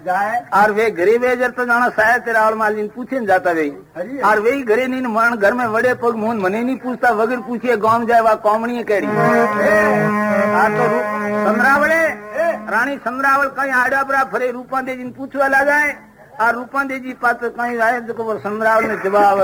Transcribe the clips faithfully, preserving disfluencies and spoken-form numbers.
जाए और वे घरे भेजर तो जाना शायद तेरा और माल जी पूछे न जाता वे और वही घरे नहीं मरण घर में बड़े पग मोहन मने नहीं पूछता वगैरह पूछिए गांव जाए वह कौमणी केड़ी तो संद्रावले रानी संद्रावल कहीं आड़ा बरा फरे रूपा दे जिन पूछवा ला जाए और रूपा दे जी पात कहीं आए जो संद्रावल ने जवाब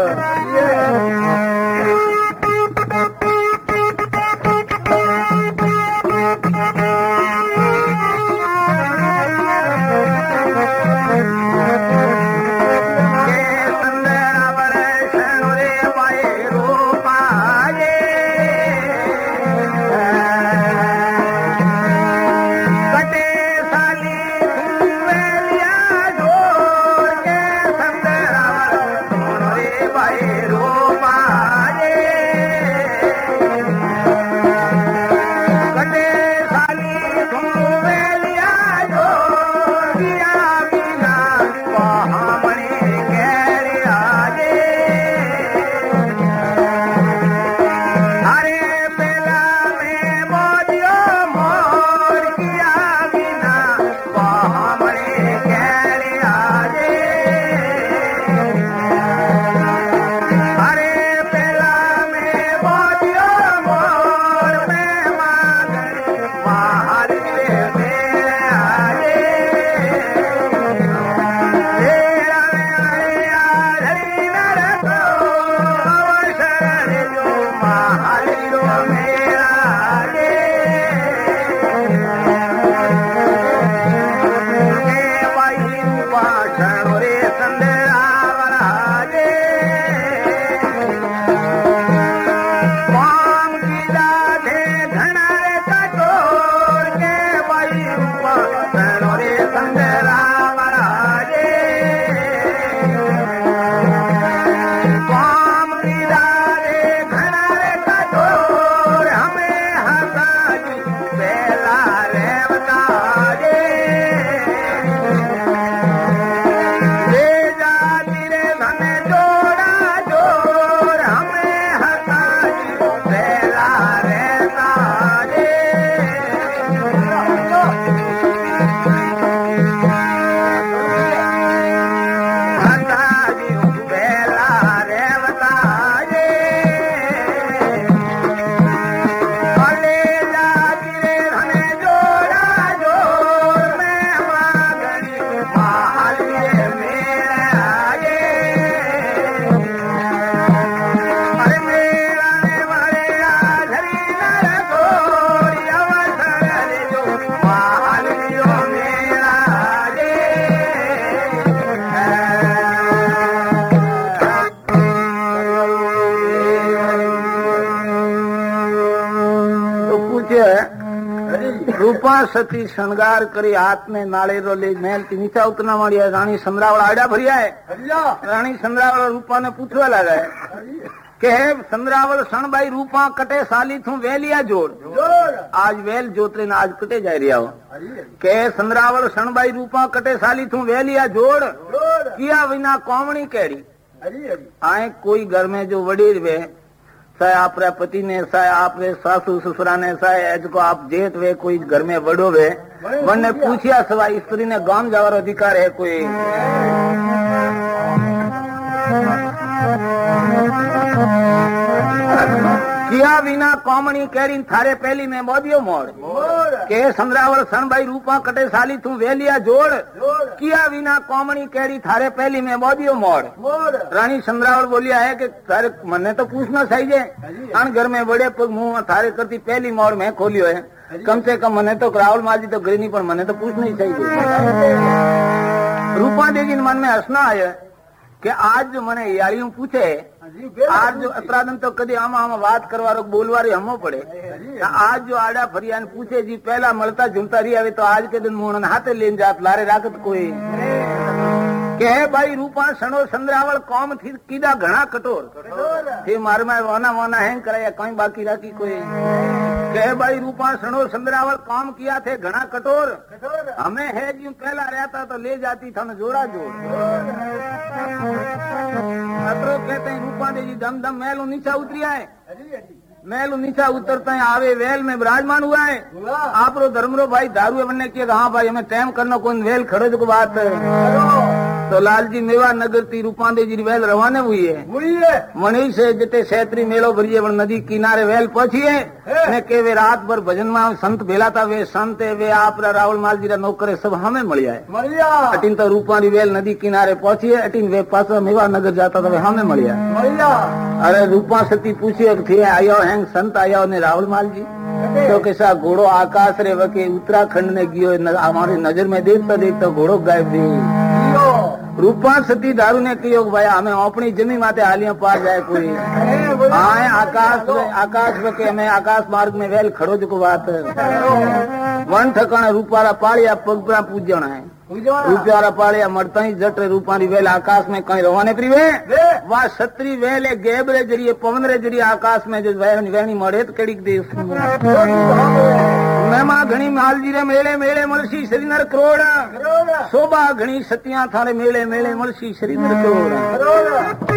रूपा सती श्रृंगार करी हाथ में नाड़ेरो ले महल की नीचा उतना मारिया रानी संद्रावल आड़ा भरिया है रानी संद्रावल रूपा ने पूछवा लगा है के संद्रावल सणबाई रूपा कटे साली थू वेलिया जोड़ आज वेल जोतरे आज कटे जा रहा हो के संद्रावल सणबाई रूपा कटे साली थू वेलिया जोड़ किया बिना कौमणी कैरी आए कोई घर में जो वडीर वे चाहे आपरे पति ने चाहे आपरे सासू ससुरा ने चाहे को आप जेठ वे कोई घर में बड़ो वे वने पूछिया सवा स्त्री ने गांव जावार अधिकार है कोई किया बिना कौमणी कैरी थारे पहली में बोदियो मोड़ के संद्रावल सणबाई रूपा कटे साली तू वेलिया जोड़ किया बिना कौमणी कैरी थारे पहली में बोदियो मोड़ रानी संद्रावल बोलिया है कि थारे मने तो पूछना चाहिए अन घर में बड़े पग मुंह थारे करती पहली मोड़ में खोलियो है कम से कम मने तो राहुल माजी तो गरी नहीं पर मने तो पूछना ही चाहिए रूपा देवी मन में हंसना आया कि आज जो मने यारियों पूछे आज जो अतरादन तो कदी आमा आमा बात करवारो बोलवारी हमो पड़े आज जो आड़ा फरियान पूछे जी पहला मलता झुमता रही आवे तो आज के दिन मोहन हाथे लेन जात लारे राखत कोई के भाई रूपा सणो संद्रावल कौम थी कीदा घना कठोर थे मार में वाना वाना हैंग कराया कहीं बाकी राखी कोई के भाई रूपा सणो संद्रावल काम किया थे घना कठोर हमें है जी पहला रहता तो ले जाती था न जोड़ा जोड़ अतरो कहते हैं रूपा दे जी दम दम महलों नीचा उतरिया है महल नीचा उतरता है आवे वेल में विराजमान हुआ है। आप रो धर्मरो भाई दारू बनने की हाँ भाई हमें टाइम करना कोई वेल खड़ो जो बात तो लाल जी मेवा नगर ती रूपांदे जी वेल रवाना हुई है। मनीष से जिते क्षेत्रीय मेलो भरिए नदी किनारे वेल पहुंची है ने के वे रात भर भजन में संत भेला था वे संत वे आप रावल माल जी नौकर सब हमें मिल जाए अटीन तो रूपानी वेल नदी किनारे पहुंची है अटीन वे पास मेवा नगर जाता था वे हमें मिल जाए। अरे रूपा सती पूछिए थे आयो हैंग संत आयो ने रावल माल जी तो कैसा घोड़ो आकाश रे वके उत्तराखंड ने गियो हमारी नजर में देखता देखता घोड़ो गायब थी। रूपा सती दारू ने कहो भाई हमें अपनी जमीन माते हालियां पार जाए कोई हाँ आकाश आकाश वके हमें आकाश मार्ग में वेल खड़ो जो बात वन ठकाना रूपारा पालिया पगपरा पूजना है रूपियारा पालिया मरता ही जट रूपारी वेल आकाश में कहीं रवाने प्री वे वह छत्री वेल गेब रे जरिए पवन रे जरिए आकाश में जो वेणी मरे तो कड़ी देश महिमा घणी मालजी रे मेले मेले मलसी श्रीनर करोड़ शोभा घणी सतियां थारे मेले मेले मलसी श्रीनर करोड़।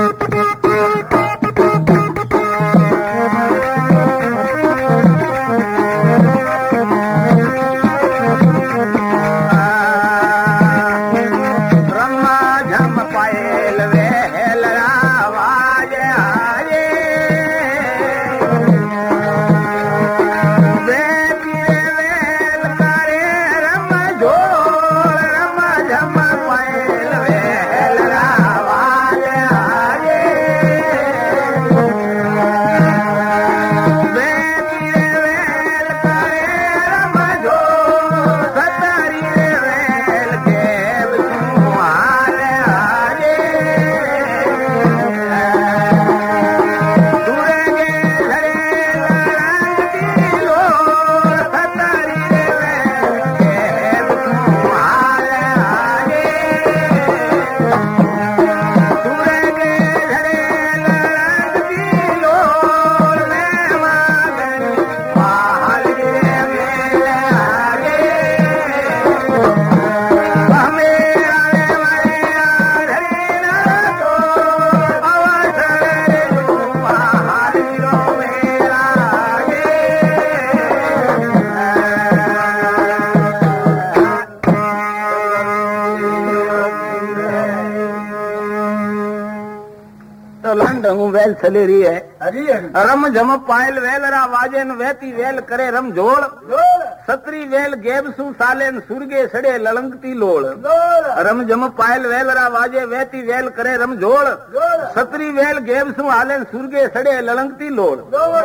वेल चले रही है रम झम पायल वेल रा वाजेन वेती वेल करे रम झोल सत्री वेल गेब सु सालेन सुरगे सड़े ललंगती लोल रम झम पायल वेल रा वाजे वेती वेल करे रम झोल सत्री वेल गेब सु हालेन सुरगे सड़े ललंगती लोल।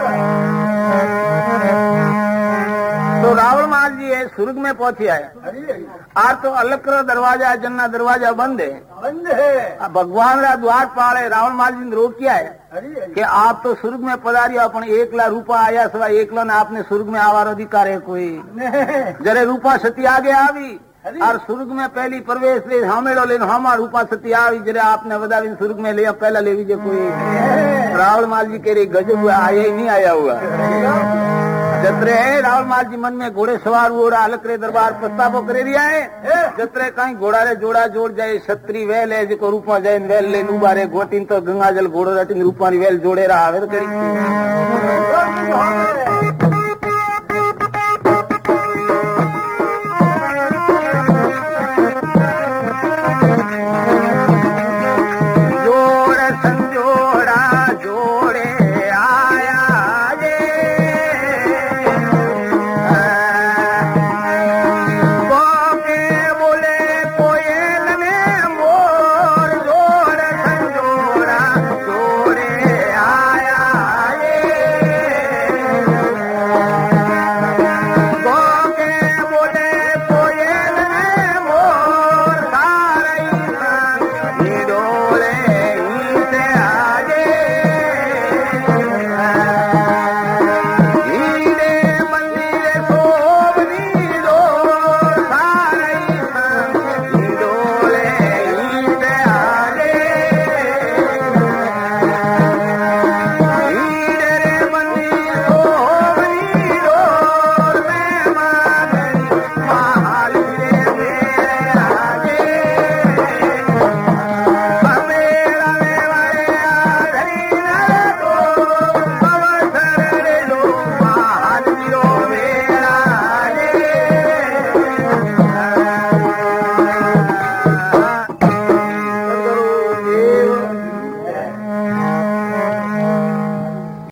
तो रावण माल जी है सुर्ग में पहुंचे आए आज तो अलक्र दरवाजा जन्ना दरवाजा बंद है बंद है भगवान रा द्वार पाले रावण माल जी ने रोकिया है कि आप तो स्वर्ग में पधारिया अपन एकला रूपा आया सवा एकला ने आपने स्वर्ग में आवार अधिकार है कोई जरे रूपा सती आगे आवी और स्वर्ग में पहली प्रवेश ले हमेड़ो लेन हमार रूपा सती आवी जरे आपने वदावी स्वर्ग में लिया पहला ले लीजिए कोई रावण माल जी के गजब हुआ आया ही नहीं आया हुआ जत्रे रावण माल जी मन में घोड़े सवार घोड़ा अलकरे दरबार प्रस्तावो करे रिया है जत्रे कहीं घोड़ा रे जोड़ा जोड़ जाए छत्री वेल है जो रूपा जाए वेल ले उबारे गोटीन तो गंगा जल घोड़ो रटी रूपा वेल जोड़े रहा है